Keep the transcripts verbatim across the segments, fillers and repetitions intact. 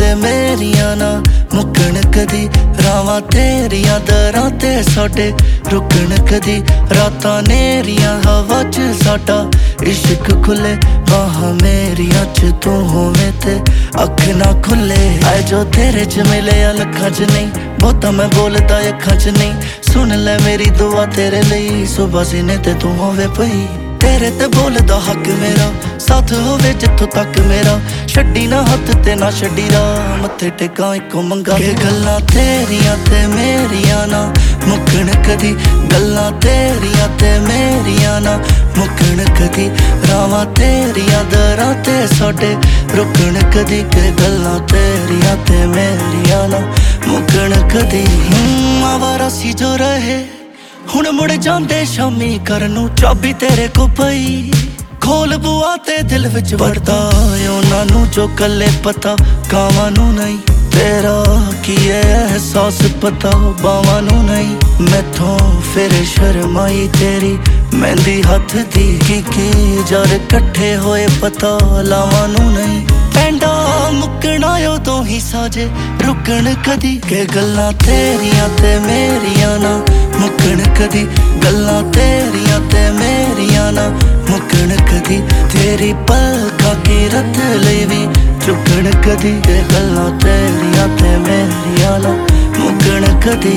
ते मेरियां ना मुक्कण कदी, रावां तेरियां दरां ते साडे रुकण कदी। रातां नेरियां हवा च साडा इश्क खुले, बाहां मेरियां च तू होवे ते अख ना खुले। आए जो तेरे च मिले लखां च नहीं, बहुता मैं बोलदा अखां च नहीं। सुन ले मेरी दुआ तेरे लिए, सुबह सीने ते तू होवे पई। तेरे ते बोलदा हक मेरा, साथ होवे जिथों तक मेरा। छड्डी ना हथ ते ना छड्डी राह, मत्थे टेकां इको मंगा। के गल्लां तेरियां ते मेरियां ना मुक्कण कदी, गल्लां तेरियां ते मेरियां ना मुक्कण कदी। रावां तेरियां दरां ते साडे रुकण कदी, के गल्लां तेरियां ते मेरियां ना मुक्कण कदी। आवारा सी जो रहे हुण मुड़ जांदे शामी घर नूं, चाबी तेरे को पई। खोल बुआ ते दिल विच वड़दा उन्हां नूं जो कल्ले पता कावां नूं नहीं। तेरा की एहसास पता बावां नूं नहीं। मैथों फिर शर्माई तेरी मेहंदी हथ दी, की की जार कट्ठे होए पता लावां नूं नहीं। पैंडा मुक्कना उदों ही साजे रुकण कदी, के गल्लां तेरियां ते मेरियां ना मुक्कण कदी। गल्लां तेरियां ते मेरियां ना मुक्कण कदी। तेरी पलकां की रत लई वी चुकण कदी, के गल्लां तेरियां ते मेरियां ना मुक्कण कदी।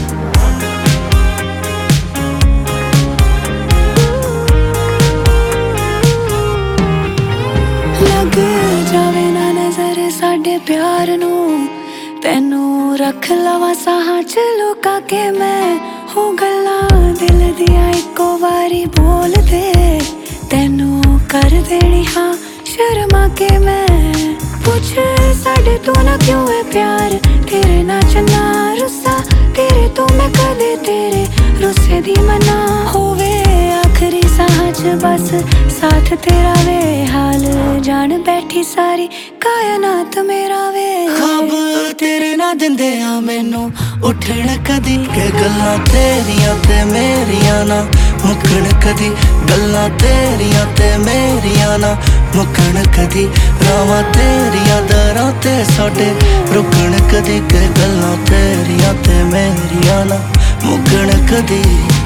लग जावे ना नजर साडे प्यार नूं, तैनू रख लवा साहां च लुका के। मैं हो गल्लां दिल दियां इको वारी बोल दे, तैनू कर देनी हाँ शर्मा के। मैं पुछ साडे तो ना क्यों है प्यार, तेरे ना चन्ना रुस्सा तेरे तो मैं कदे तेरे रुस्से दी मना। होवे आखरी साहां च बस साथ तेरा वे, हाल जान बैठी सारी कायनात मेरा वे। ख्वाब तेरे ना दिंदे आ मैनू उठण कदी, के गल्लां तेरियां ते मेरियां ना मुक्कण कदी। गल्लां तेरियां ते मेरियां ना मुक्कण कदी। रावां तेरियां दरां ते साडे रुकण कदी, के गल्लां तेरियां ते मेरियां ना मुक्कण कदी।